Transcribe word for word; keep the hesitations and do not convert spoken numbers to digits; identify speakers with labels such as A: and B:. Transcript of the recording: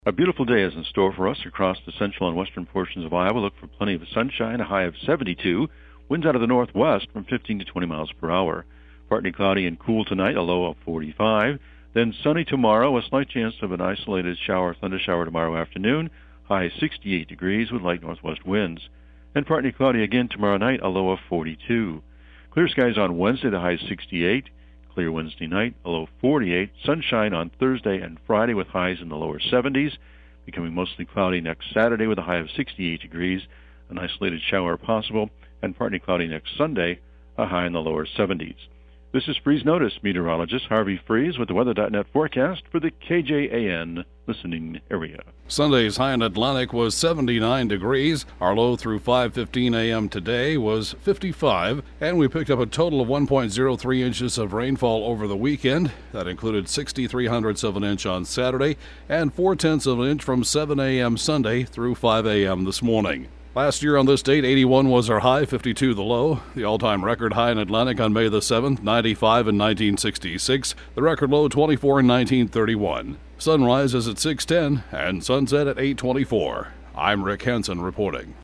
A: A beautiful day is in store for us across the central and western portions of Iowa. Look for plenty of sunshine, a high of seventy-two. Winds out of the northwest from fifteen to twenty miles per hour. Partly cloudy and cool tonight, a low of forty-five. Then sunny tomorrow, a slight chance of an isolated shower, thunder shower tomorrow afternoon. High sixty-eight degrees with light northwest winds. And partly cloudy again tomorrow night, a low of forty-two. Clear skies on Wednesday, the high sixty-eight. Clear Wednesday night, a low forty-eight. Sunshine on Thursday and Friday with highs in the lower seventies. Becoming mostly cloudy next Saturday with a high of sixty-eight degrees. An isolated shower possible. And partly cloudy next Sunday, a high in the lower seventies. This is Freeze Notice meteorologist Harvey Freeze with the weather dot net forecast for the K J A N listening area.
B: Sunday's high in Atlantic was seventy-nine degrees. Our low through five fifteen a.m. today was fifty-five, and we picked up a total of one point zero three inches of rainfall over the weekend. That included sixty-three hundredths of an inch on Saturday and four tenths of an inch from seven a.m. Sunday through five a.m. this morning. Last year on this date, eighty-one was our high, fifty-two the low. The all-time record high in Atlantic on May the seventh, ninety-five in nineteen sixty-six. The record low, twenty-four in nineteen thirty-one. Sunrise is at six ten and sunset at eight twenty-four. I'm Rick Henson reporting.